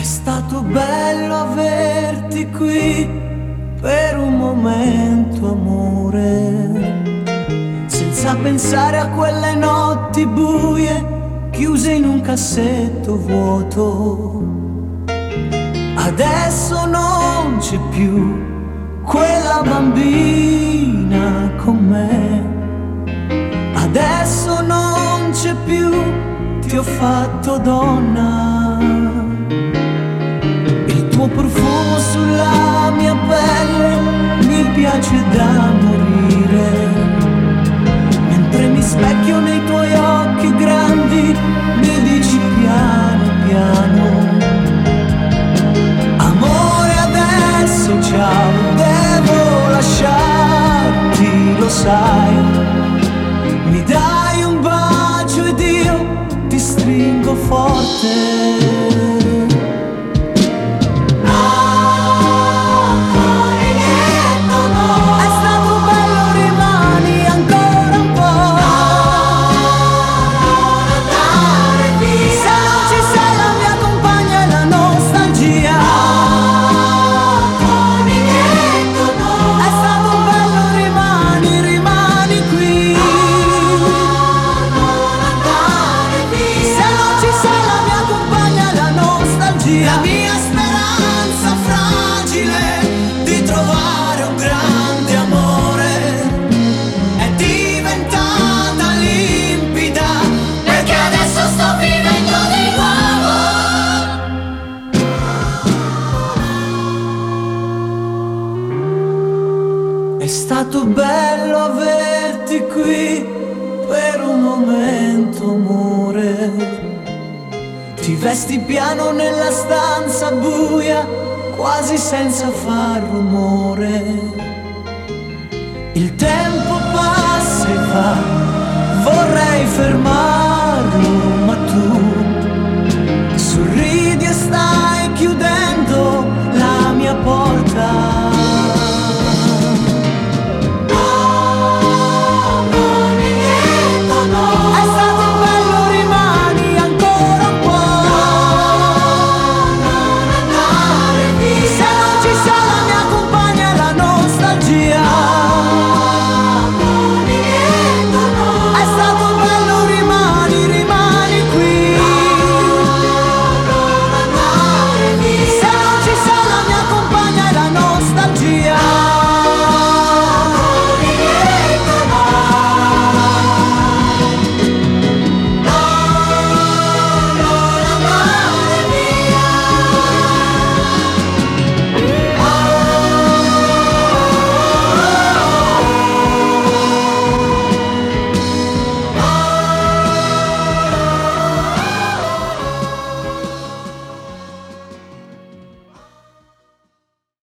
È stato bello averti qui per un momento, amore, senza pensare a quelle notti buie chiuse in un cassetto vuoto. Adesso non c'è più quella bambina con me. Adesso non c'è più, ti ho fatto donna. Il tuo profumo sulla mia pelle mi piace da morire. Mentre mi specchio nei tuoi occhi grandi, mi dici piano piano: amore, adesso ciao, devo lasciarti, lo sai. Mi dai un bacio ed io ti stringo forte. La mia speranza fragile di trovare un grande amore è diventata limpida, perché adesso sto vivendo di nuovo. È stato bello averti qui per un momento, amore. Ti vesti piano nella stanza buia, quasi senza far rumore. Il tempo passa e va, vorrei fermarlo, ma tu